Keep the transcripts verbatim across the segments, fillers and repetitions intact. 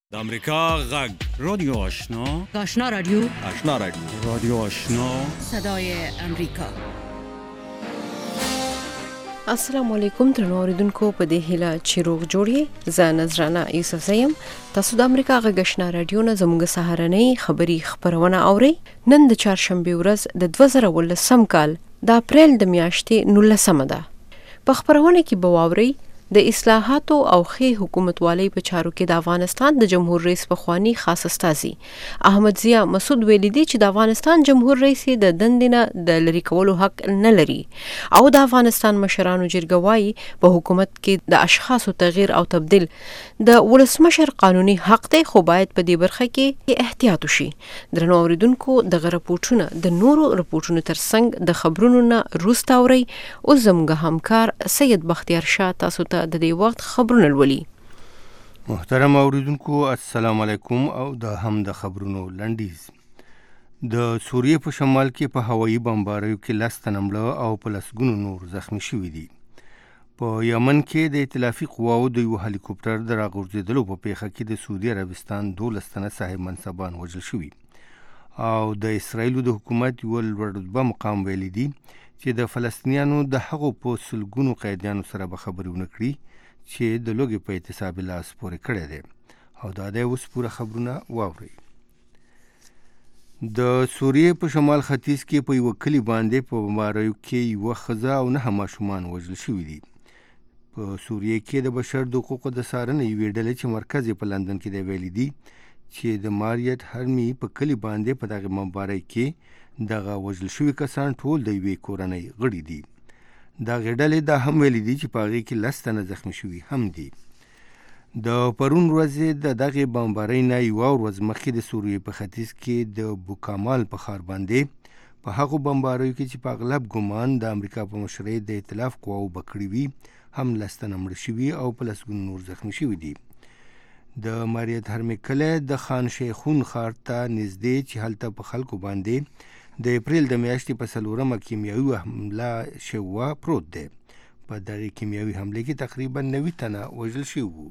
د امریکا غږ رادیو آشنا آشنا رادیو آشنا رادیو رادیو آشنا صدای امریکا. السلام علیکم درنو اوریدونکو، په دې هیله چې روغ جوړی. زه نذرانه یوسف زیم. تاسو د امریکا غږ آشنا رادیو نه زموږ سهارنۍ خبری خبرونه اورئ. نن د چهارشنبه ورځ د دوه زره ولسم کال د اپریل د میاشتې نولسمه ده. په خبرونه کې به واورئ د اصلاحاتو او ښې حکومتوالۍ په چارو کې د افغانستان د جمهور رئیس پخوانی خاص استازي احمد ضیا مسعود ویلي دي چې د افغانستان جمهور رئیس د دندې نه د لرې کولو حق نه لري او د افغانستان مشرانو جرګه وایي په حکومت کې د اشخاصو تغییر او تبدیل د ولسمشر قانوني حق دی، خو باید په دې برخه کې احتیاط وشي. درنو اوریدونکو، دغه رپورټونه د نورو رپورټونو ترڅنګ د خبرونو نه وروسته اورئ. اوس زموږ همکار سید بختیار شاه تاسو ته د دې وخت خبرونه لولي. محترم اوریدونکو، السلام علیکم او د هم د خبرونو لنډیز. د سوریې په شمال کې په هوایي بمباریو کې لس تنه مړه او په لسګونو نور زخمی شوي دي. په یمن کې د ائتلافي قواو د یو هلیکوپټر د راغورځېدلو په پیښه کې د سعودي عربستان دولس تنه صاحب منصبان وژل شوي او د اسرائیلو د حکومت یو لوړ رتبه مقام ویلي دي چې د فلسطینیانو د هغو په سلګونو قیدیانو سره به خبرې ونه کړي چې د لوږې په اعتصاب لاس پورې کړی دی. او دا دی اوس پوره خبرونه واورئ. د سوریې په شمال ختیځ کې په یوه کلي باندې په بمباریو کې یوه ښځه او نهه ماشومان وژل شوي دي. په سوریې کې د بشر د حقوقو د څارنې یوې ډلې چې مرکز یې په لندن کې دی ویلي دي چې د ماریت هرمي په کلي باندې په دغه بمبارۍ کې دغه وژل شوي کسان ټول د یوې کورنۍ غړي دي. دغه ډلې دا هم ویلي دي چې په هغې کې لس تنه زخمي شوي هم دي. د پرون ورځې د دغې بمبارۍ نه یوه ورځ مخکې د سوریې په ختیځ کې د بوکامال په ښار باندې په هغو بمباریو کې چې په اغلب ګمان د امریکا په مشرۍ د ائتلاف قواو به کړي وي هم لس تنه مړه شوي او په لسګونو نور زخمي شوي دي. د ماریت هرمي کلی د خان شیخون ښار ته نږدې چې هلته په خلکو باندې د اپریل د میاشتې په څلورمه کیمیاوي حمله شوه پروت دی. په دغې کیمیاوي حملې کې تقریبا نوي تنه وژل شوي وو.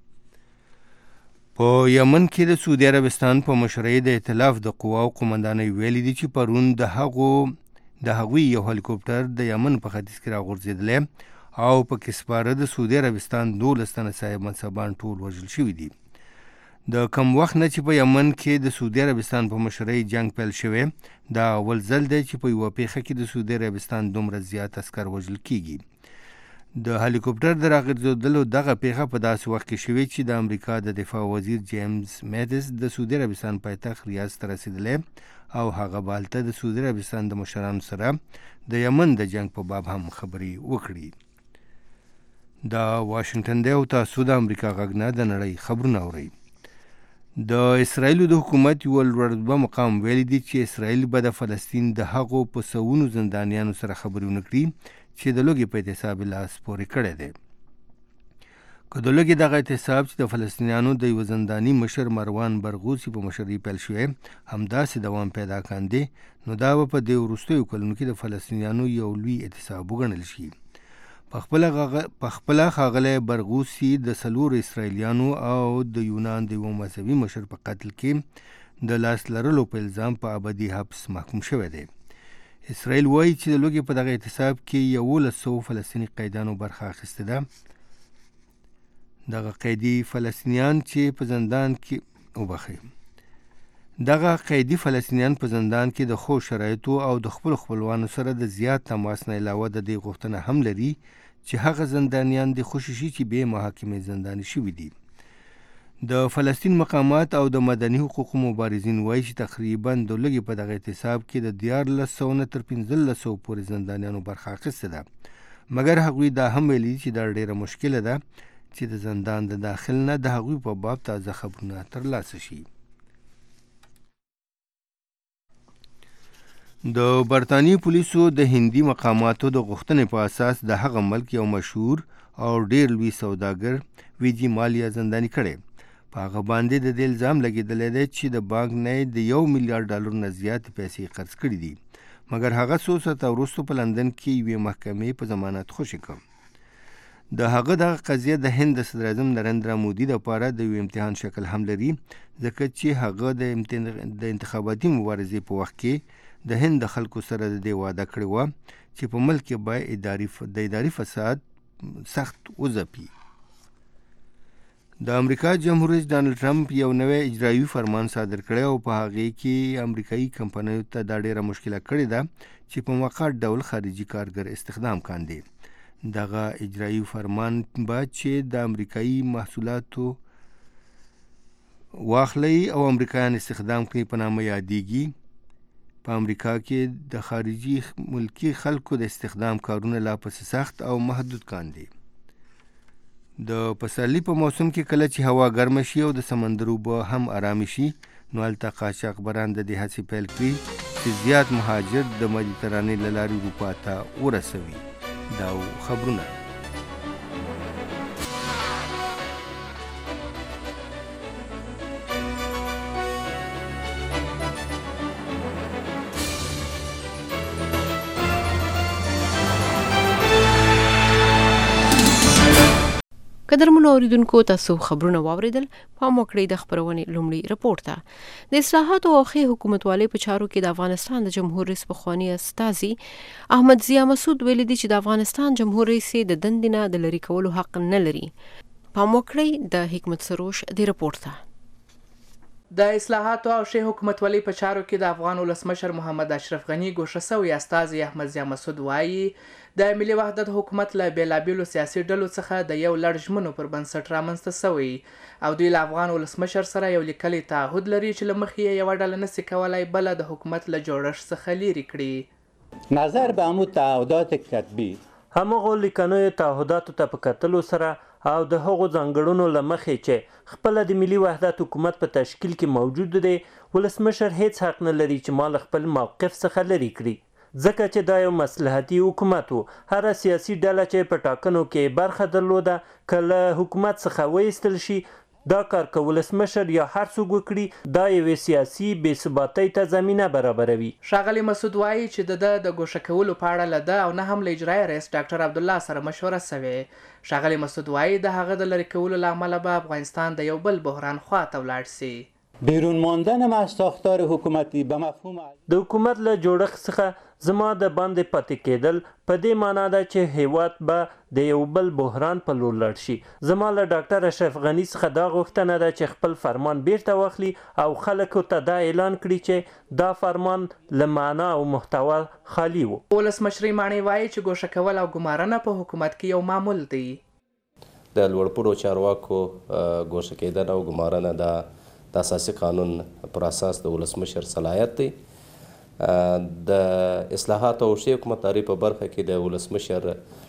په یمن کې د سعودي عربستان په مشرۍ د ائتلاف د قواو قومندانۍ ویلي دي چې پرون د هغو د هغوی یو هلیکوپټر د یمن په ختیځ کې راغورځېدلی او په کې سپاره د سعودي عربستان دولس تنه صاحب منصبان ټول وژل شوي دي. د کم وخت نه چې په یمن کې د سعودي عربستان په مشرۍ جنگ پیل شوی، دا اول ځل دی چې په یوه پیښه کې د سعودي عربستان دومره زیات عسکر وژل کیږي. د هلیکوپټر د راغورځېدلو دغه پیښه په داسې وخت کې شوې چې د امریکا د دفاع وزیر جیمز میټس د سعودي عربستان پایتخت ریاض ته رسېدلی او هغه به هلته د سعودي عربستان د مشرانو سره د یمن د جنگ په باب هم خبرې وکړي. د واشنګټن دی او تاسو د امریکا غږ نه د نړۍ خبرونه اورئ. د اسرائیلو د حکومت یو لوړ رتبه مقام ویلي دي چې اسرائیل به د فلسطین د هغو په سوونو زندانیانو سره خبرې ونه کړي چې د لوږې په اعتصاب لاس پورې کړی دی. که د لوږې دغه اعتصاب چې د فلسطینیانو د یوه زنداني مشر مروان برغوثي په مشرۍ پیل شوی همداسې دوام پیدا کاندې، نو دا به په دې وروستیو کلونو کې د فلسطینیانو یو لوی اعتصاب وګڼل شي. په خپله ښاغلی برغوثي د څلورو اسرائیلیانو او د یونان د یوه مذهبي مشر په قتل کې د لاس لرلو په الزام په ابدي حبس محکوم شوی دی. اسرائیل وایي چې د لوږې په دغه اعتصاب کې یولس سوه فلسطیني قیدیانو برخه اخیستې ده. دغه قیدي فلسطینیان چې په زندان کې وبخئ دغه قیدي فلسطینیان په زندان کې د ښو شرایطو او د خپلو خپلوانو سره د زیات تماس نه علاوه د دې غوښتنه هم لري چې هغه زندانیان د خوشي شي چې بې محاکمې زنداني شوي دي. د فلسطین مقامات او د مدني حقوقو مبارزین وایي چې تقریبا د لوږې په دغه اعتصاب کې د دیارلس سوه نه تر پنځلس سوو پورې زندانیانو برخه اخیستې ده، مګر هغوی دا هم ویلي چې دا ډیره مشکله ده چې د زندان د داخل نه د هغوی په باب تازه خبرونه ترلاسه شي. د برطانیې پولیسو د هندي مقاماتو د غوښتنې په اساس د هغه ملک یو مشهور او ډیر لوی سوداګر ویجی مالیا زنداني کړی. په هغه باندې د دې الزام لګېدلی دی چې د بانک نه د یو میلیارډ ډالر نه زیاتې پیسې قرض کړي دي، مګر هغه څو ساعته وروسته په لندن کې یوې محکمې په ضمانت خوشي کړ. د هغه د قضیه د هند د صدر اعظم نریندرا مودي لپاره د یو امتحان شکل هم لري، ځکه چې هغه د د انتخاباتي مبارزې په وخت کې د هند د خلکو سره د دې وعده کړې وه چې په ملک کې به اداري د اداري فساد سخت وځپي. د امریکا جمهور رئیس ډانلډ ټرمپ یو نوی اجرایي فرمان صادر کړی او په هغې کې امریکایي کمپنیو ته دا ډېره مشکله کړې ده چې په موقت ډول خارجي کارګر استخدام کاندي. دغه اجرایي فرمان به چې د امریکایي محصولاتو واخلي او امریکایان استخدام کړي په نامه یادېږي. په امریکا کې د خارجي ملکی خلکو د استخدام کارونه لا پسې سخت او محدود کاندي. د پسرلي په موسم کې کله چې هوا ګرمه شي او د سمندر اوبه هم آرامې شي، نو هلته قاچاقبران د دې هڅې پیل کړي چې زیات مهاجر د مدیترانې له لارې اروپا ته ورسوي. دا خبرونه قدرمنو اوریدونکو، تاسو خبرونه واوریدل. پام وکړئ د خبرونې لومړی رپورټ ته. د اصلاحاتو او ښې حکومتوالۍ په چارو کې د افغانستان د جمهور رئیس پخوانی استازي احمد ضیا مسعود ویلي دي چې د افغانستان جمهور رئیس د دندې نه د لرې کولو حق نه لري. پام وکړئ د حکمت سروش د رپورټ ته. د اصلاحاتو او ښې حکومتولۍ په چارو کې د افغان ولسمشر محمد اشرف غني ګوښه سوی استازي احمد ضیا مسعود وایي د ملي وحدت حکومت له بېلابېلو سیاسي ډلو څخه د یو لړ ژمنو پر بنسټ رامنځته سوی او دوی له افغان ولسمشر سره یو لیکلی تعهد لري چې له مخې یې یوه ډله نسي کولی بله د حکومت له جوړښت څخه لیرې کړي. نظر به همو تعهدات کتبي همغو لیکنیو تعهداتو ته په کتلو سره او د هغو ځانګړنو له مخې چې خپله د ملي وحدت حکومت په تشکیل کې موجود دی، ولسمشر هیڅ حق نه لري چې ما له خپل موقف څخه لرې کړي، ځکه چې دا یو مصلحتي حکومت و. هره سیاسي ډله چې په ټاکنو کې برخه درلوده که له حکومت څخه وایستل شي، دا کار که ولسمشر یا هر څوک وکړي، دا یوې سیاسي بې ثباتۍ ته زمینه برابروي. ښاغلي مسعود وایي چې د ده د ګوښه کولو په اړه له ده او نه هم له اجرایي رئیس ډاکټر عبدالله سره مشوره سوې. ښاغلي مسعود وایي د هغه د لرې کولو له امله به افغانستان د یو بل بحران خواته ولاړ سي. بیرون ماندن از ساختار حکومتی به مفهوم د حکومت له جوړښت څخه زما د باندې پاتې کېدل په دې معنا ده چې هیواد به د یو بل بحران په لور لاړ شي. زما له ډاکټر اشرف غني څخه دا غوښتنه ده چې خپل فرمان بیرته واخلي او خلکو ته دا اعلان کړي چې دا فرمان له معنا او محتوا خالی و. ولسمشري ماڼۍ وایي چې ګوښه کول او ګمارنه په حکومت کې یو معمول دی. د لوړپوړو چارواکو ګوښه کېدنه او ګمارنه د د اساسي قانون پر اساس د ولسمشر صلاحیت دی. د اصلاحاتو او ښې حکومتدارۍ په برخه کې د ولسمشر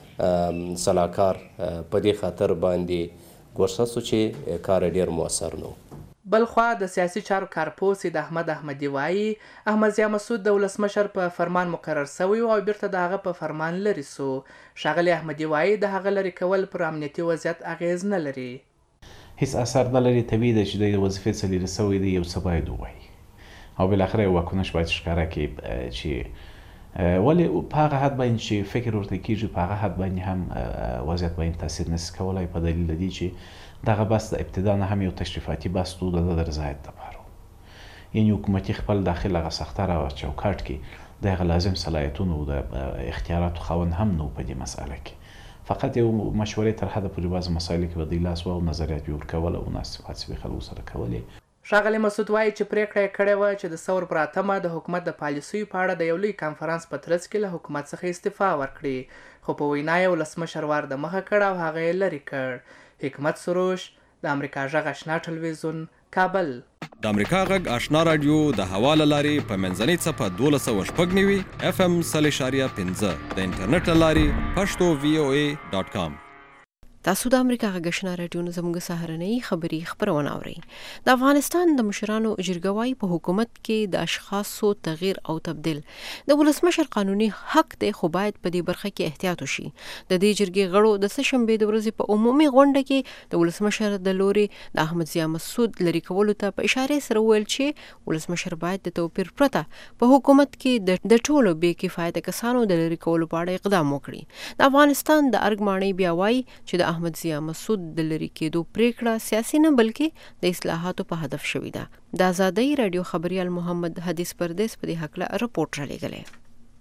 سلاکار په دې خاطر باندې ګوښه سو چې کار ډېر مؤثر نه و. بلخوا د سیاسي چارو کارپوه سید احمد احمدي وایي احمد ضیا مسعود د ولسمشر په فرمان مقرر سوی او بیرته د هغه په فرمان لرې سو. ښاغلي احمدي وایي د هغه لرې کول پر امنیتي وضعیت اغیز نه لري. هیڅ اثر نه لري. طبیعي ده چې د وظیفې څه لیرې سوی دی، یو څه باید ووایي او بالاخره یو واکنش باید ښکاره کړي چې ولې په هغه حد باندې چې فکر ورته کېږي په هغه حد باندې هم وضعیت باندې تاثیر نشي کولی، په دلیل د دې چې دغه بحث د ابتدا نه هم یو تشریفاتي بحث و، د ده د رضایت دپاره یعنې حکومتي خپل داخل هغه سختره او چوکاټ کې د هغه لازم صلاحیتونو د اختیاراتو خاوند هم نه و په دې مسئله کې. فقط یو مشورې تر حده پورې بعض مسایلو کې به دوی لاس و او نظریات یې ورکول او مناسبات یې خلکو سره کولې. ښاغلي مسعود وایي چې پرېکړه یې کړې وه چې د ثور پر اتمه د حکومت د پالیسیو په اړه د یو لوی کنفرانس په ترڅ کې له حکومت څخه استعفا ورکړي، خو په وینا یې ولسمشر وار د مخه کړ او هغه یې لرې کړ. حکمت سروش، د امریکا غږ آشنا ټلویزیون، کابل. د امریکا غږ آشنا رادیو د هوا له لارې په منځنۍ څپه دولس سوه شپږ نوي اف ام سل اشاریه پنځه، د انټرنیټ له لارې پښتو وی او ای ډاټ کام. تاسو د امریکا غږشنا رادیو نه زموږ سهارنۍ خبری خبرونه اورئ. د افغانستان د مشرانو جرګوي په حکومت کې د اشخاصو تغییر او تبديل د ولسمشر قانوني حق دی، خو باید په دې برخه کې احتیاط وشي. د دې جرګې غړو د سشنبه د ورځې په عمومي غونډه کې د ولسمشر د لوري د احمد ضیاء مسعود لری کولو ته په اشاره سره ویل چې ولسمشر باید د توپیر پرته په حکومت کې د ټولو بې کفایته کسانو د لری کولو په اړه اقدام وکړي. د افغانستان د ارګماني بیا وایي چې د احمد ضیاء مسعود د لری کېدو پریکړه سیاسي نه بلکې د اصلاحاتو په هدف شوې ده. د آزادۍ رادیو خبريال محمد حدیث پردیس په دې حق رپورټ را لېږلی.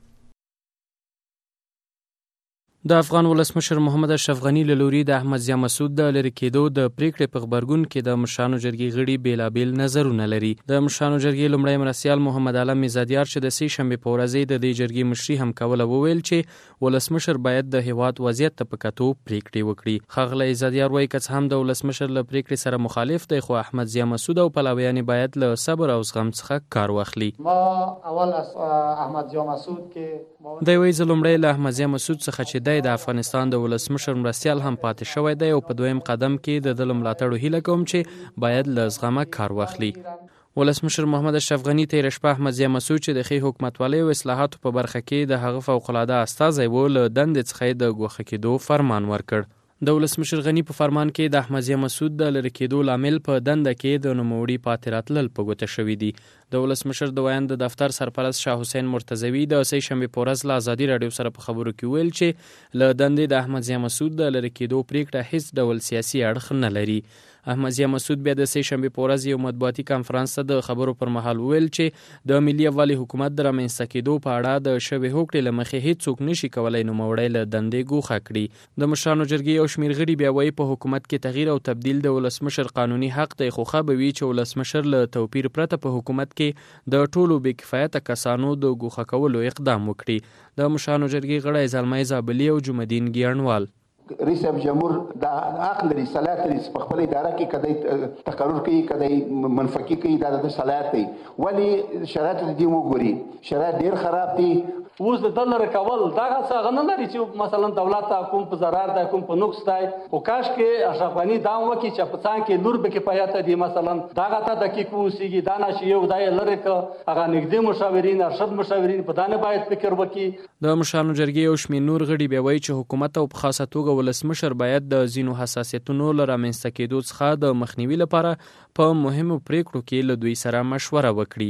د افغان ولسمشر محمد اشرف غنی له لوري د احمد ضیاء مسعود د لری کېدو د پریکړې په خبرګون کې د مشرانو جرګې غړي بیلابیل نظرونه لري. د مشرانو جرګې لومړی مرستیال محمد علم میزادیار چې د سې شنبې په ورځ د دې جرګې مشري هم کوله وویل چې ولسمشر باید د هیواد وضعیت ته په کتو پریکړې وکړي. ښاغلی میزادیار وایي که هم د ولسمشر له پریکړې سره مخالف دی، خو احمد ضیاء مسعود او پلویان باید له صبر او زغم څخه کار واخلي. ما اول از احمد ضیاء مسعود کې دی وایي زه لومړی له احمد ضیاء مسعود څخه چې دی د افغانستان د ولسمشر مرستیال هم پاتې شوی دی او په دویم قدم کې د دل ملاتړو هیله کوم چې باید له زغمه کار واخلي. ولسمشر محمد اشرف غنی تیر شپه احمد ضیاء مسعود چې د ښې حکومتولۍ او اصلاحاتو په برخه کې د هغه فوق العاده استازی و له دندې څخه د ګوښه کېدو فرمان ورکړ. د ولسمشر غنی په فرمان کې د احمد ضیاء مسعود د لری کېدو لامل په دنده کې د نوموړي پاتې راتلل په ګوته شوي دي. د ولسمشر د ویاند د دفتر سرپرست شاه حسین مرتضوي د سې شنبې په ورځ له ازادي راډیو سره په خبرو کې ویل چې له دندې د احمد ضیاء مسعود د لری کېدو پریکړه هیڅ ډول سیاسي اړخ نه لري. احمد ضیاء مسعود بیا د سې شنبې په ورځ یو مطبوعاتي کانفرنس ته د خبرو پر مهال ویل چې د ملي یووالي حکومت د رامنځته کېدو په اړه د شوې هوکړې له مخې هیڅوک نشي کولی نوموړی له دندې ګوښه کړي. د مشرانو جرګې یو شمېر غړي بیا وایي په حکومت کې تغییر او تبدیل د ولسمشر قانوني حق دی، خو ښه به وي چې ولسمشر له توپیر پرته په حکومت کې د ټولو بې کفایته کسانو د ګوښه کولو اقدام وکړي. د مشرانو جرګې غړی زلمی زابلي او جمدین ګیانوال رئیس جمهور د حق لري، صلاحیت لري په خپل اداره کې کدی تقرر کوي، کدی منفقي کوي، دا د صلاحیت دی. ولی شرایط دې وګوري، شرایط ډیر خراب دي. اوس د دلر کول دا څنګه نه لري چې مثلا دولت حکومت په zarar ده، حکومت په نقص ده. او کاش کې اشرف غنی دا وکي چې په څنګه کې لور به کې پایته دي، مثلا دا غته د کې کوسيږي دا نشي یو دای لره ک هغه نږدې مشاورین ارشد مشاورین په دانه باید فکر وکي. د مشرانو جرګې او شمیر نور غړي به وایي چې حکومت او په خاصه توګه ولسمشر باید د ځینو حساسیتونو لپاره رامنځته کېدو څخه د مخنیوي لپاره په مهمو پریکړو کې له دوی سره مشوره وکړي.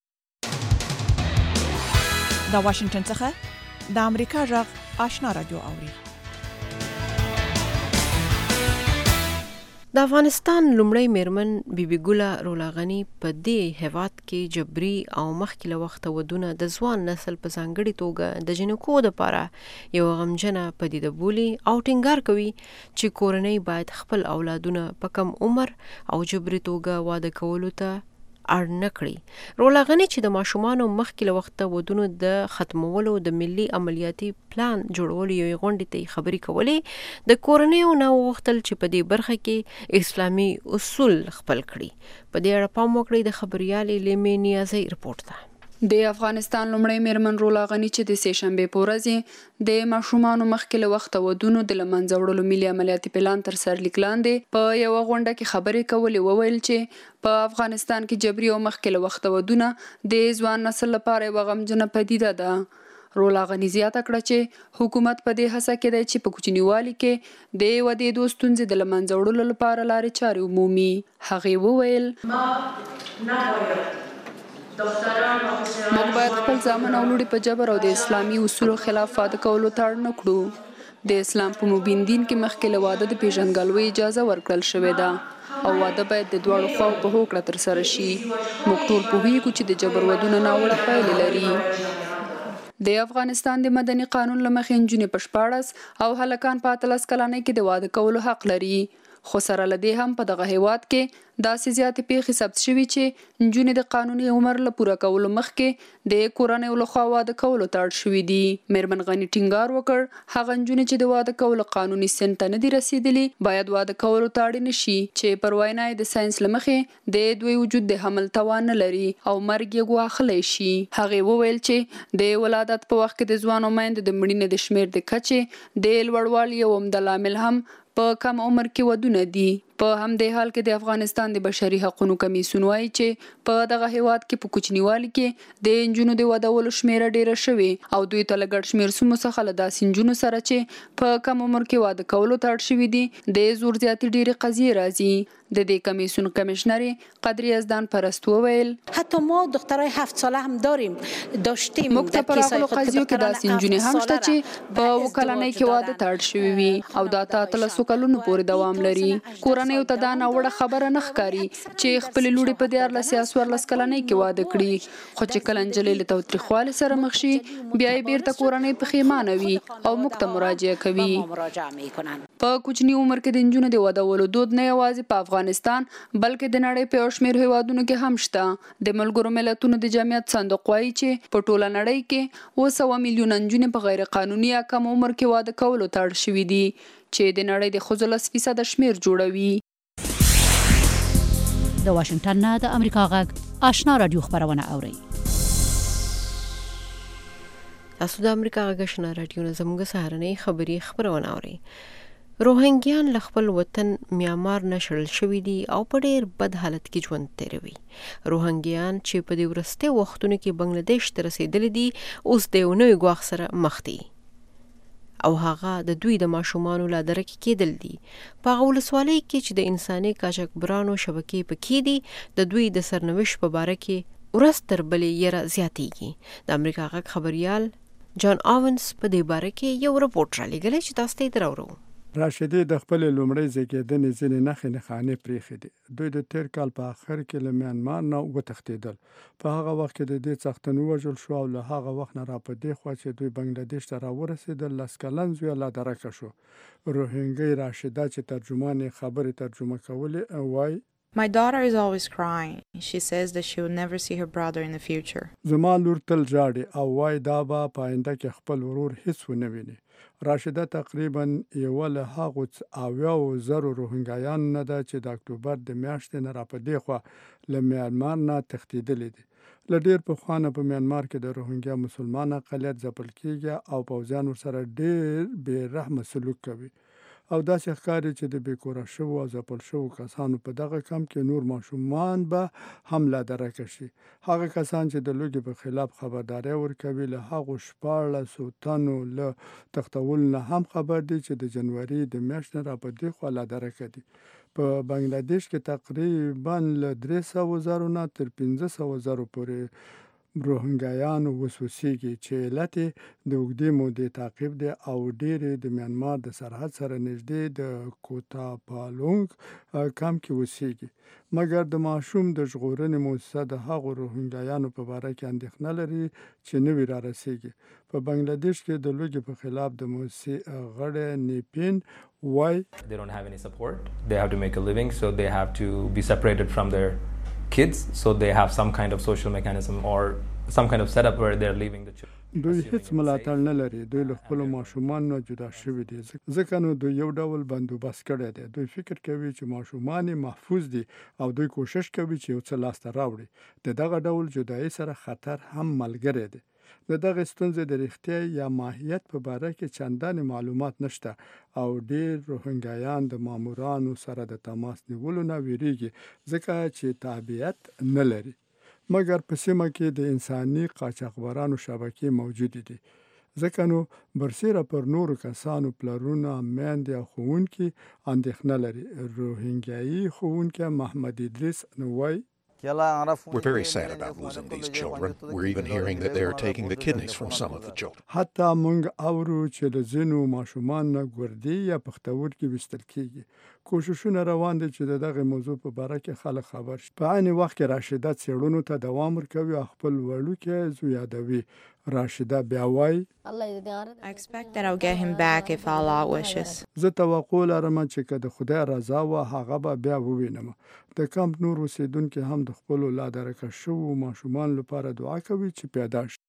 د واشنگټن څخه د امریکا غږ آشنا رادیو اوري. د افغانستان لومړی میرمن بیبي ګوله رولا غنی په دې هیواد کې جبري او مخکې له وخته ودونه د ځوان نسل په ځانګړي توګه د جنکو دپاره یو غمجنه پدیده بولي او ټینګار کوي چې کورنۍ باید خپل اولادونه په کم عمر او جبري توګه واده کولو ته اړ نه کړي. رولا غنی چې د ماشومانو مخکې له وخته ودونو د ختمولو د ملي عملیاتي پلان جوړولو یوې غونډې ته خبرې کولې، د کورنیو نه وغوښتل چې په دې برخه کې اسلامي اصول خپل کړي. په دې اړه پام وکړئ د خبريالې لیمې نیازۍ رپورټ ته. د افغانستان لومړی میرمن رولا غنی چې د سې شنبې په ورځ د ماشومانو مخکې له وخته ودونو د لمنځه وړلو ملي عملیاتي پلان تر سرلیک لاندې په یوه غونډه کې خبرې کولې، وویل چې په افغانستان کې جبري او مخکې له وخته ودونه د ځوان نسل لپاره یوه غمجنه پدیده ده. رولا غنی زیاته کړه چې حکومت په دې هڅه کې دی چې په کوچنیوالي کې د ودې ستونزې د لمنځه وړلو لپاره لارې چارې ومومي. هغې وویل موږ باید خپل زامن او لوڼې په جبر او د اسلامي اصولو خلاف واده کولو ته اړ نه کړو. د اسلام په مبین دین کې مخکې له واده د پیژندګلوۍ اجازه ورکړل شوې ده او واده باید د دواړو خواو په هوکړه ترسره شي. موږ ټول پوهیږو چې د جبر ودونه ناوړه پایلې لري. د افغانستان د مدني قانون له مخې نجونې په شپاړس او هلکان په اتلس کلنۍ کې د واده کولو حق لري. خو سره له دې هم په دغه هیواد کې داسې زیاتې پیښې ثبت شوي چې نجونې د قانوني عمر له پوره کولو مخکې د کورنیو لخوا واده کولو ته اړ شوي دي. میرمن غني ټینګار وکړ هغه نجونې چې د واده کولو قانوني سن ته نه دي رسیدلي باید واده کولو ته اړ نه شي، چې پر وینا د ساينس له مخې د دوی وجود د حمل توان نه لري او مرګ یې ګواښلی شي. هغې وویل چې د ولادت په وخت کې د ځوانو میندو د مړینې د شمېر د کچې د لوړوالي یو عمده لامل هم په کم عمر کې ودونه دي. په همدې حال کې د افغانستان د بشري حقوقو کمیسیون وایي چې په دغه هیواد کې په کوچنیوالي کې د نجونو د ودولو شمیره ډیره شوې او دوی ته له ګډ شمیر سومو څخه له داسې نجونو سره چې په کم عمر کې واده کولو ته اړ شوي دي د زور زیاتې ډیرې قضیې راځي. د دې کمیسیون کمشنر قدری یزدان پرست وویل حتی ما دخترای هفت ساله هم داریم داشتیم موږ ته پر هغو قضیو کې داسې نجونې هم شته چې په اووه کلنۍ کې واده ته اړ شوي وي او دا ته اتلسو کلونو پورې دوام لري. کورنیو ته دا ناوړه خبره نه ښکاري چې خپلې لوڼې په دیارلس یا څوارلس کلنۍ کې واده کړي، خو چې کله نجلۍ له تاوتریخوالي سره مخ شي بیا یې بیرته کورنۍ پښیمانه وي او موږ ته مراجعه کوي. په کوچني عمر کې د نجونو د ودولو دود نه یوازې په افغانستان بلکې د نړۍ په یو شمېر هیوادونو کې هم شته. د ملګرو ملتونو د جمعیت صندوق وایي چې په ټوله نړۍ کې اوه سوه میلیونه نجونې په غیر قانوني یا کم عمر کې واده کولو ته اړ شوي دي چې د نړۍ د ښځو لس فیصده شمېر جوړوي. د واشنگټن نه د امریکا غږ آشنا رادیو خبرونه اورئ. تاسو د امریکا غږ آشنا رادیو نه زموږ سهارنۍ خبري خبرونه اورئ. روهنګیان له خپل وطن میانمار نه شړل شوي دي او په ډېر بد حالت کې ژوند تیروي. روهنګیان چې په دې وروستي وختونو کې بنگلاديش ته رسېدلي دي اوس د یو نوي ګواښ سره مخ دي او هغه د دوی د ماشومانو لا درک کېدل دي. په هغه ولسوالۍ کې چې د انساني قاچاقبرانو شبکې پکې دي د دوی د سرنوشت په باره کې ورځ تر بلې یره زیاتېږي. د امریکا غږ خبریال جان آونس په دې باره کې یو رپورټ رالیږلی چې تاسو ته یې راوړو. راشدي د خپل لومړی زیږیدنې ځینې نښې نښانې پرېښې دي. دوی د تیر کال په آخر کې له میانمار نه وتښتېدل. په هغه وخت کې د دې څښتن ووژل شو او له هغه وخت نه را په دې خوا چې دوی بنگلاديش ته راورسېدل لس کلن زوی لا درکه شو. روهنګۍ راشده چې ترجمان یې خبرې ترجمه کولې وایي My daughter is always crying. She says that she will never see her brother in the future. زما لور تل ژاړي او وایي دا به په آینده کې خپل ورور هیڅ ونه ویني. راشده تقریبا یو له هغو اویاو زرو روهنګیانو نه ده چې د اکتوبر د میاشتې نه را په دې خوا له میانمار نه تښتېدلي دي. له ډېر پخوا نه په میانمار کې د روهنګیا مسلمان اقلیت ځپل کېږي او پوځیان ورسره ډېر بې رحمه سلوک کوي او داسې ښکاري چې د بېکوره شوو او ځپل شوو کسانو په دغه کم کې نور ماشومان به هم لا درکه شي. هغه کسان چې د لوږې په خلاف خبرداری ورکوي له هغو شپاړسو تنو له تښتولو نه هم خبر دي چې د جنوري د میاشتې نه را په دې خوا لا درکه دي. په بنگلاديش کې تقریبا له درې سوه زرو نه تر پنځه سوه زرو پورې روهنګیانو وسوسېږي چې علت د اوږدې مودې تعقیب دی او ډېرې د میانمار د سرحد سره نږدې د کوتا پالونګ کم کې اوسېږي. مګر د ماشوم د ژغورنې موسسه د هغو روهنګیانو په باره کې اندېښنه لري چې نوي را رسېږي. په بنگلاديش کې د لوږې په خلاف د موسسې غړی نیپین وایي They don't have any support. They have to make a living, so they have to be separated from their kids, so they have some kind of social mechanism or some kind of setup where they're leaving the children. دوی هیڅ ملاتړ نه لري. دوی له خپلو ماشومانو نه جدا شوي دي ځکه نو دوی یو ډول بندوبست کړی دی. دوی فکر کوي چې ماشومان محفوظ دي او دوی کوشش کوي چې یو څه لاسته راوړي. د دغه ډول جدایي سره خطر هم ملګری دی. د دغه ستونزې د رښتیا یا ماهیت په باره کې چندانې معلومات نشته او ډېر روهنګیان د مامورانو سره د تماس نیولو نه ویریږي ځکه چې تابعیت نه لري. مګر په سیمه کې د انساني قاچاقبرانو شبکې موجودې دي ځکه نو برسیره پر نورو کسانو پلرونه میندې او ښوونکي اندېښنه لري. روهنګیایي ښوونکی محمد ادریس نو وایي We're very sad about losing these children. We're even hearing that they're taking the kidneys from some of the children. حتی موږ اورو چې له ځینو ماشومان نه ګردې یا پښتورګي ویستل کېږي. کوششونه روان دي چې د دغه موضوع په باره کې خلک خبر شي. په عین وخت کې راشده څېړنو ته دوام ورکوي او خپل وړوکی زوی یادوي. راشده بیا وایي I expect that I'll get him back if Allah wishes. زه توقع لرم چې که د خدای رضا وه هغه به بیا ووینم. د کمپ نور اوسېدونکي هم د خپلو لا درکه شوو ماشومان لپاره دعا کوي چې پیدا شي.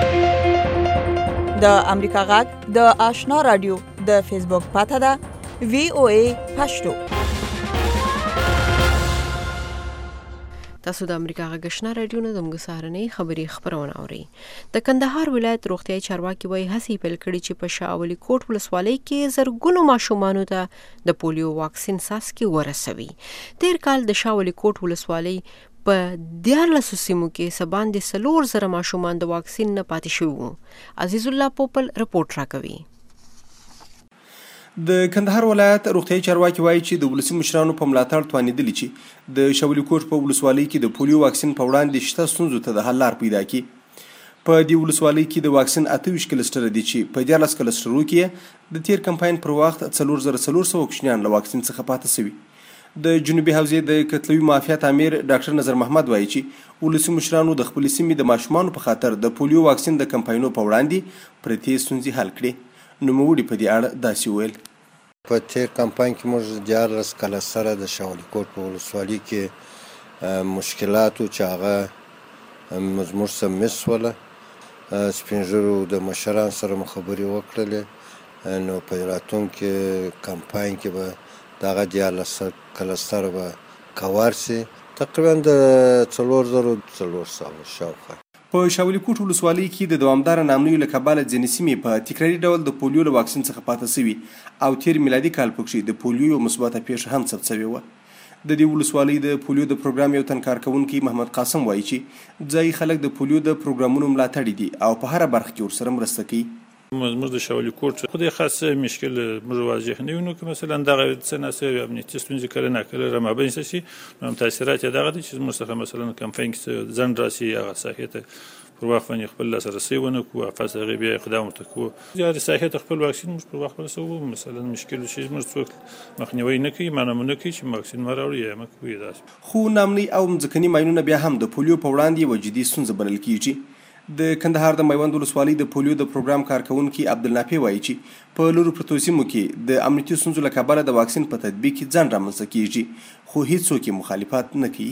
د امریکا غږ د آشنا رادیو د فیسبوک پاته ده وی او ای پښتو. تاسو د امریکا غږ آشنا رادیو نه زموږ سهارنۍ خبري خبرونه اورئ. د کندهار ولایت روغتیايي چارواکي وایي هڅې پیل کړي چې په شاولي کوټ ولسوالۍ کې زرګونو ماشومانو ته د پولیو واکسین څاڅکي ورسوي. تیر کال د شاولي کوټ ولسوالۍ په دیارلسو سیمو کې سباندې څلور زره ماشومان د واکسین نه پاتې شوي وو. عزیز الله پوپل رپورټ راکوي. د کندهار ولایت روغتیايي چارواکي وایي چې د ولسي مشرانو په ملاتړ توانېدلي چې د شاولي کوټ په ولسوالۍ کې د پولیو واکسین په وړاندې شته ستونزو ته د حل لار پیدا کړي. په دې ولسوالۍ کې د واکسین اته ویشت کلسټره دي چې په دیارلس کلسټرو کې د تیر کمپاین پر وخت څلور زره څلور سوه کوچنیان له واکسین څخه پاتې شوي. د جنوبي حوزې د کتلوي معافیت امیر ډاکټر نظر محمد وایي چې ولسي مشرانو د خپلې سیمې د ماشومانو په خاطر د پولیو واکسین د کمپاینونو په وړاندې پرتې ستونزې حل کړي. نوموړي په دې اړه داسې وویل: په تیر کمپاین کې موږ دیارلس کاله سره د شاولي کوټ په ولسوالۍ کې مشکلاتو چې هغه زموږ سره مس وله، سپین ږیرو د مشرانو سره مو خبرې وکړلې، نو په راتلونکي کمپاین کې به دغه دیارلس کاله سره به کور سي، تقریبا د څلور زرو څلور سوه شاوخوا. په شاولي کوټ ولسوالۍ کې د دوامداره نامنیو له کبله ځینې سیمې په تکراري ډول د پولیو له واکسین څخه پاتې شوي او تیر میلادي کال پکښې د پولیو یو مثبته پیښه هم ثبت شوې وه. د دې ولسوالۍ د پولیو د پروګرام یو تن کارکوونکی محمد قاسم وایي چې ځایي خلک د پولیو د پروګرامونو ملاتړي دي او په هره برخه کې ورسره مرسته کوي. زموږ د شاولي کوټ خو دې خاص مشکل موږ واضح نه وینو که مثلا دغه څه ناڅه امنیتي ستونزې کله ناکله رامابینځته شي، نو تاثیرات یې دغه دي چې زموږ څخه مثلا کمپاین کې ځنډ راسي، هغه ساحې ته پر وخت باندې خپل لاسرسی ونه کړو، پس هغې بیا اقدام ورته کړو. یا د ساحې ته خپل واکسین موږ پر وخت ورسوو، مثلا مشکل شي زموږ څوک مخنیوی نه کوي، معلومه نه کوي چې واکسین مه راوړي یا مه کوي داسې. خو نامني او مځکني ماینونه بیا هم د پولیو په وړاندې یوه جدي ستونزه بلل کېږي. د کندهار د میوند ولسوالۍ د پولیو د پروګرام کارکوونکي عبدالنافع وایي چې په لرو پرتو سیمو کې د امنیتي ستونزو له کبله د واکسین په تطبیق کې ځنډ رامنځته کېږي، خو هیڅوک یې مخالفت نه کوي.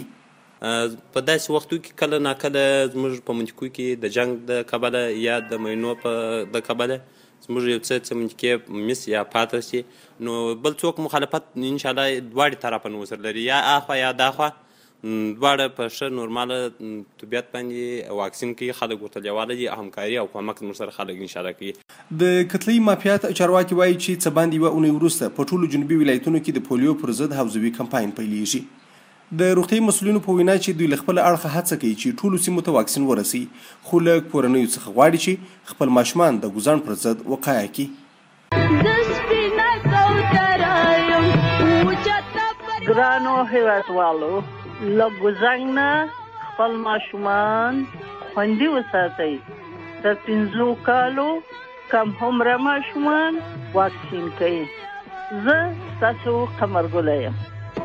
په داسې وختو کې کله ناکله زموږ په منطقو کې د جنگ د کبله یا د مینو په د کبله زموږ یو څه څه منطقې مس یا پاتې شي، نو بل څوک مخالفت انشاءالله دواړې طرفونه ورسره لري، یا اخوا یا داخوا، دواړه په ښه نورماله طبیعت باندې واکسین کوي، خلک ورته لیواله دي، همکاري او کومک ورسره خلک انشاءالله کوي. د کتلوي معافیت چارواکي وایي چې څه باندې یوه اونۍ وروسته په ټولو جنوبي ولایتونو کې د پولیو پر ضد حوزوي کمپاین پیلیږي. د روغتیايي مسؤلینو په وینا چې دوی له خپله اړخه هڅه کوي چې ټولو سیمو ته واکسین ورسوي، خو له کورنیو څخه غواړي چې خپل ماشومان د ګوزاڼ پر ضد وقایه کړي. ګرانو هیوادوالو، له ګوزنګ نه خپل ماشومان خوندي وساتئ. تر پنځو کالو کم عمره ماشومان واکسین کوي. زه ستاسو قمرګله یم.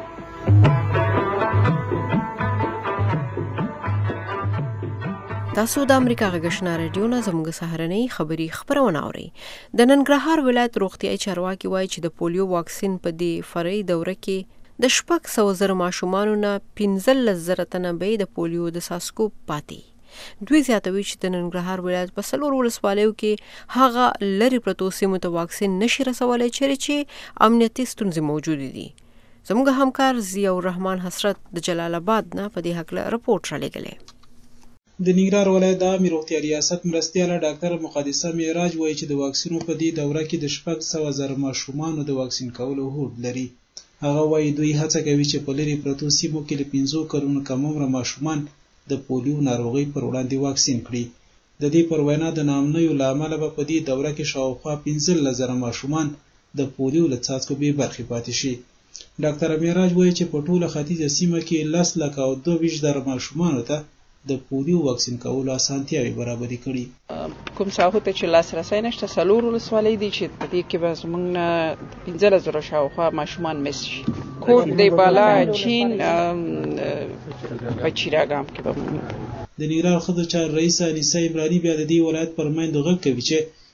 تاسو د امریکا غږ آشنا رادیو نه زموږ سهارنۍ خبري خبرونه اورئ. د ننګرهار ولایت روغتیايي چارواکي وایي چې د پولیو واکسین په دې فرعي دوره کې د شپږ سوه زره ماشومانو نه پنځلس زره تنه به د پولیو د څاڅکو پاتې. دوی زیاتوي چې د ننګرهار ولایت په څلور ولسوالیو کې هغه لرې پرتو سیمو ته واکسین نشي رسولی چیرې چې امنیتي ستونزې موجودې دي. زموږ همکار ضیاء الرحمن حسرت د جلال آباد نه په دې هکله رپورټ رالیږلی. د ننګرهار ولایت د عامې روغتیا ریاست مرستیاله ډاکټر مقدسه معراج وایي چې د واکسینو په دې دوره کې د شپږ سوه زره ماشومانو د واکسین کولو هوډ لري. هغه وایي دوی هڅه کوي چې په لرې پرتو سیمو کې له پنځو کلونو کم عمره ماشومان د پولیو ناروغۍ پر وړاندې واکسین کړي. د دې پر وینا د ناامنیو له امله به په دې دوره کې شاوخوا پنځلس زره ماشومان د پولیو له څاڅکو بې برخې پاتې شي. ډاکټر معراج وایي چې په ټوله ختیځه سیمه کې لس لکه او دوه ویشت زره ماشومانو ته د پولیو واکسین کولو اسانتیاوې برابرې کړي. کوم ساحو ته چې لاسرسی نشته څلور ولسوالۍ دي چې په دې کې به زموږ نه پنځلس زره شاوخوا ماشومان مس شي. کوټ دی بالا چین په چیراګام کې به د ننګرهار ښځو چارو رئیسه انیسه عمراني بیا د دې ولایت پر میندو غږ کوي چې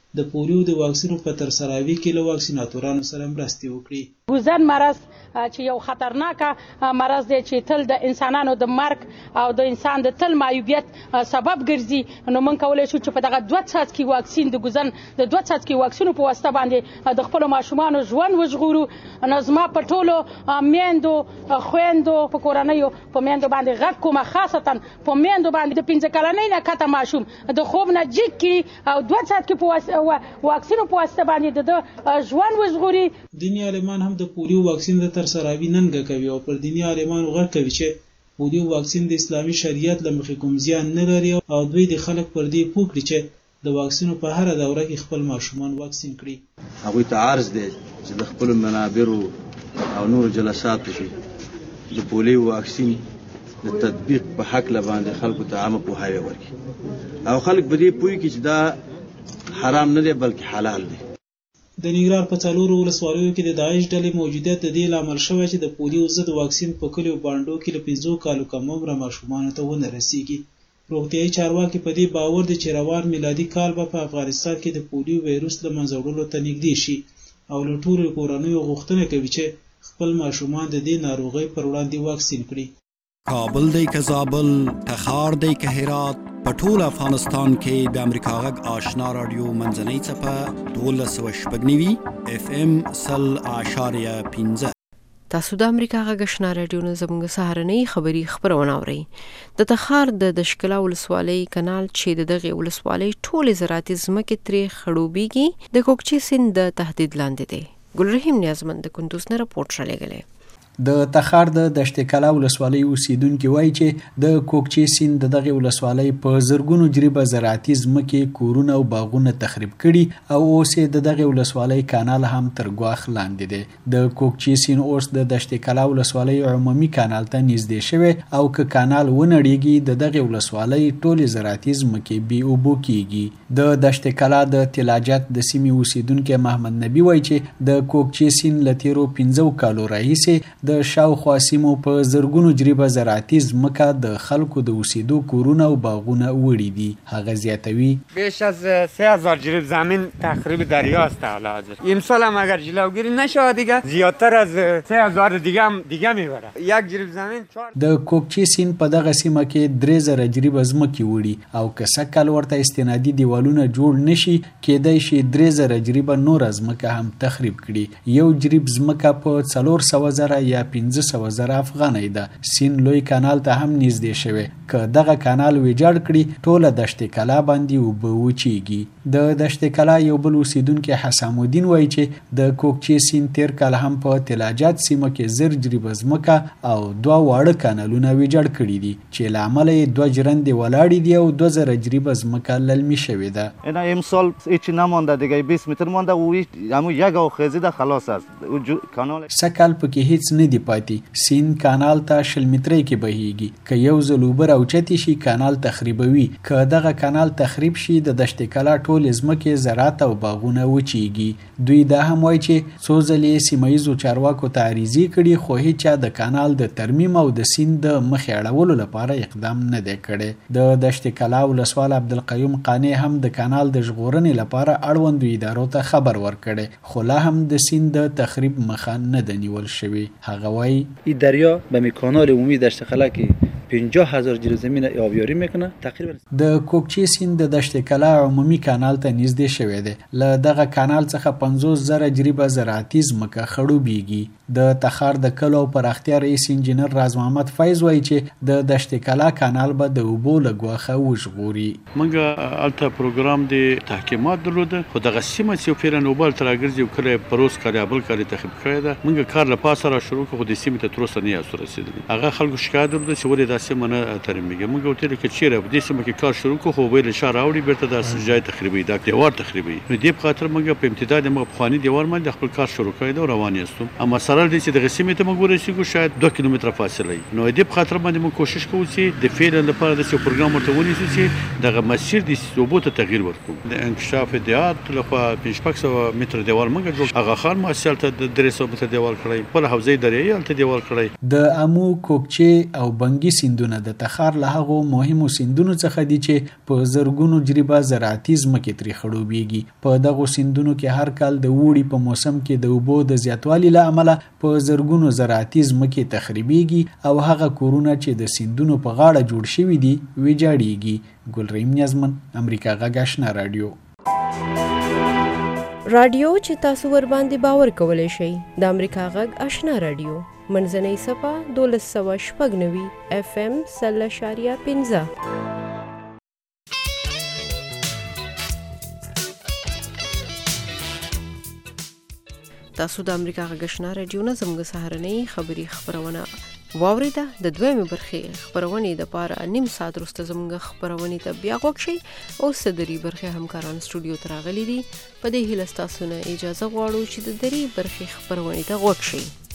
د پولیو د واکسینو په ترسراوي کې له واکسیناتورانو سره مرستې وکړي. ګوزن مرض چې یو خطرناکه مرض دی چې تل د انسانانو د مرګ او د انسان د تل معیوبیت سبب ګرځي، نو موږ کولی شو چې په دغه دوه څاڅکي واکسین د ګوزن د دوه څاڅکي واکسینو په واسطه باندې د خپلو ماشومانو ژوند وژغورو. نو زما په ټولو میندو خویندو په کورنیو په میندو باندې غږ کومه، خاصتا په میندو باندې د پنځه کلنۍ نه کته ماشوم د خوب نه جګ کړي او دوه څاڅکي په واکسینو په واسطه باندې د ژوند وژغوري. دیني عالمان هم د پولیو واکسین د ترسراوي ننګه کوي او پر دیني عالمانو غږ کوي چې پولیو واکسین د اسلامي شریعت له مخې کوم زیان نه لري او دوی د خلک پر دې پوه کړي چې د واکسینو په هره دوره کې خپل ماشومان واکسین کړي. هغوی ته عرض دی چې د خپلو منابرو او نورو جلساتو کې د پولیو واکسین د تطبیق په حق باندې خلکو ته عامه پوهاوی ورکړي او خلک په دې پوهیږي چې دا حرام نه دی بلکې حلال دی. د ننګرهار په څلورو ولسوالیو کې د داعش ډلې موجودیت د دې لامل شوی چې د پولیو ضد واکسین په کلیو بانډو کې له پنځو کالو کم عمره ماشومانو ته ونه رسیږي. روغتیايي چارواکي په دې باور دي چې روان میلادي کال به په افغانستان کې د پولیو وایروس له منځه وړلو ته نږدې شي او له ټولو کورنیو غوښتنه کوي چې خپل ماشومان د دې ناروغۍ پر وړاندې واکسین کړي. کابل دی که زابل، تخار دی که هرات، په ټول افغانستان کې د امریکا غږ آشنا رادیو منځنۍ څپه دولس سوه شپږ نوي اف ام سل اعشاریه پنځه. تاسو د امریکا غږ آشنا رادیو نه زموږ سهارنۍ خبري خبرونه اورئ. د تخار د دشکلا ولسوالۍ کانال چې د دغه ولسوالۍ ټولې زراعتي ځمکې ترې خړوبېږي د کوکچې سیند د تهدید لاندې دی. ګلرحیم نیازمند د کندوز نه راپورټ رالیږلی. د تخار د دشت کلا ولسوالۍ اوسیدونکو وایي چې د کوکچې سیند دغه ولسوالۍ په زرګونو جریبه زراعتي ځمکې، کورونه او باغونه تخریب کړي او اوس د دغه ولسوالۍ کانال هم تر ګواښ لاندې دی. د کوکچې سیند اوس د دشت کلا ولسوالۍ عمومي کانال ته نږدې شوی او که کانال ونړېږي د دغه ولسوالۍ ټولې زراعتي ځمکې بې اوبو کیږي. د دشت کلا د تلاجت د سیمې اوسیدونکو محمد نبی وایي چې د کوکچې سیند له تیرو پنځو کالو راهیسې د شاوخوا سیمو په زرګونو جریبه زراعتي ځمکه د خلکو د اوسېدو کورونه او باغونه وړي دي. هغه زیاتوي بیش از سه هزار جریب زمین تخریب دریاست حالا حاضر. امسال هم اگر جلوگیری نشه دیگه زیادتر از سه هزار دیگه هم دیگه میبره. یک جریب زمین چهار. د کوکچې سیند په دغه سیمه کې درې زره جریبه ځمکې وړي او که سږ کال ورته استنادي دیوالونه جوړ نشي کېدای شي درې زره جریبه نوره ځمکه هم تخریب کړي. یو جریب ځمکه په څلور سوه زره یا پنځه سوه زره افغانۍ ده. سیند لوی کانال ته هم نږدې شوی. که دغه کانال ویجاړ کړي ټوله دشت کلا باندې اوبه وچیږي. د دشت کلا یو بل اوسیدونکي حسام الدین وایي چې د کوکچې سیند تیر کال هم په تلاجات سیمه کې زر جریبه ځمکه او دوه واړه کانالونه ویجاړ کړي دي چې له امله یې دوه جرندې ولاړې دي او دوه زره جریبه ځمکه للمي شوې ده. اینا امسال هیچی نمانده دیگه بیست متر مانده و همون یک آخذی ده خلاص است. کانال سکل پکې هیڅ نه دی پاتې. سیند کانال ته شل مترۍ کې بهیږي. که یو ځل اوبه راوچتې شي کانال تخریبوي. که دغه کانال تخریب شي د دشت کلا ټولې ځمکې زراعت او باغونه وچیږي. دوی دا هم وایي چې څو ځلې سیمه ییزو چارواکو ته عریضې کړي خو هیچا د کانال د ترمیم او د سیند د مخې اړولو لپاره اقدام نه دی کړی. د دشت کلا ولسوال عبدالقیوم قانع هم د کانال د ژغورنې لپاره اړوندو ادارو ته خبر ورکړی خو لا هم د سیند د تخریب مخه نه ده نیول شوې. هغه وایي این دریا به می کانال عمومی دشت کلا که پنجاه هزار جریب زمین آبیاری میکنه تقریبا. د کوکچې سیند د دشت کلا عمومي کانال ته نږدې شوی دی. له دغه کانال څخه پنځوس زره جریبه زراعتي ځمکه خړوبېږي. د تخار د کلو پراختیا رئیس انجینر راز محمد فیض وایي چې د دشت کلا کانال به د اوبو له ګواښه وژغوري. موږ هلته پروګرام د تحکیمات درلوده خو دغه سیمه چې پیرن اوبه هلته راګرځي او کله یې پروس کار یا بل کار یې تخریب کړی ده. موږ کار له پاسه را شروع کړو خو د سیمې ته تر اوسه نه یاستو رسېدلي. هغه خلکو شکایت درلوده چې ولې دا سیمه نه ترمیږي. موږ ورته ویل که چېرې په دې سیمه کې کار شروع کړو خو اوبه یې له شا راوړي بېرته دا ځای تخریبوي دا دیوار تخریبوي. نو دې په خاطر موږ په امتداد د موږ پخواني دیوار باندې خپل کار شروع کړی دی او روان یاستو. اما سره دې چې دغه سیمې ته موږ ورسېږو شاید دوه کیلومتره فاصله وي. نو دې په خاطر باندې موږ کوشش کوو چې د فعلا لپاره داسې یو پروګرام ورته ونیسو چې دغه مسیر د اوبو ته تغییر ورکړو. د انکشاف ادعات لخوا پنځه شپږ سوه متره دیوال موږ جوړ اغا خان محصل ته د درې سوه متره دیوال کړی. خپل حوزې دریایي هلته دیوال کړی. د امو کوکچې او بنګي سیندونه د تخار له هغو مهمو سیندونو څخه دي چې په زرګونو جریبه زراعتي ځمکې ترې خړوبېږي. په دغو سیندونو کې هر کال د اوړي په موسم کې د اوبو د زیاتوالي له امله په زرګونو زراعتي ځمکې تخریبېږي او هغه کورونه چې د سیندونو په غاړه جوړ شوي دي ویجاړېږي. ګلریم نیازمن، امریکا غږ آشنا راډیو. راډیو چې تاسو ور باندې باور کولی شئ د امریکا غږ آشنا راډیو منځنۍ صفه دولس سوه شپږ نوي اف ام سل اشاریه پنځه. تاسو د امریکا غږ آشنا راډیو نه زموږ سهارنۍ خبري خبرونه واوریده. د دویمې برخې خبرونې د پاره نیم ساعت وروسته زموږ خبرونې ته بیا غوږ شئ. اوس د درې برخې همکاران سټوډیو ته راغلي دي. په دې هیله ستاسو نه اجازه غواړو چې د درې برخې خبرونې ته غوږ شئ.